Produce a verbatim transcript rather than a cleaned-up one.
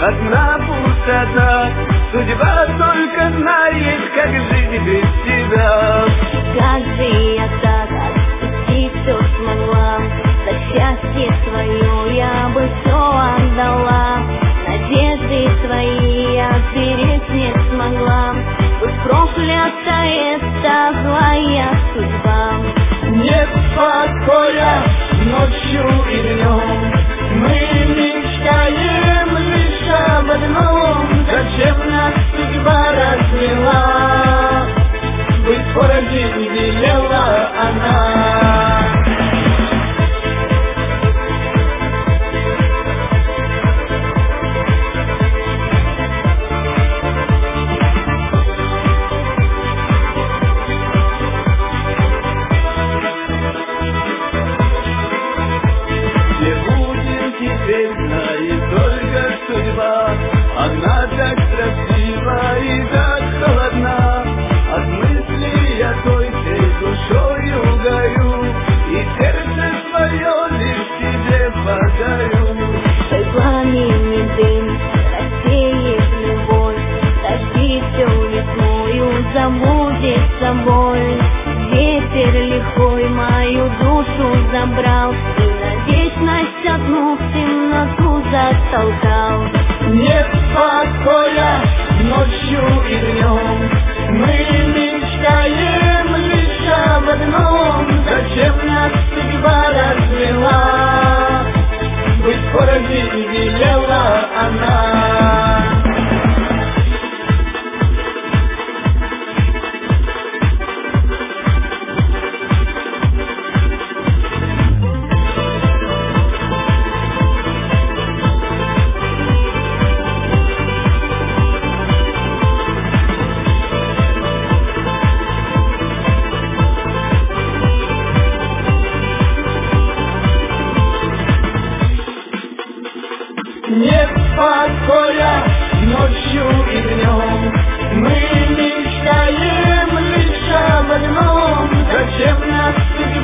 одна пустота. Судьба только знает, как жить без тебя. Скажи, я так отпустить все смогла, за счастье свое я бы все отдала. Надежды свои я сберечь не смогла, будь проклята эта злая судьба. Нет покоя ночью и днем, мы мечтаем лишь об одном. Зачем нас судьба развела? Быть порознь велела она. Теперь знает только судьба, она так красива и так холодна. От мысли я той всей душою горю, и сердце свое лишь тебе подарю. Твой пламенный дым рассеет любовь, дожди всю весною забудет собой. Ветер лихой мою душу забрал, и на вечность одну в темноту затолкал. Нет покоя ночью и днем, мы мечтаем лишь об одном. Зачем нас судьба развела? Быть порознь велела она. Нет покоя ночью и днем, мы мечтаем лишь об одном. Зачем нас судьба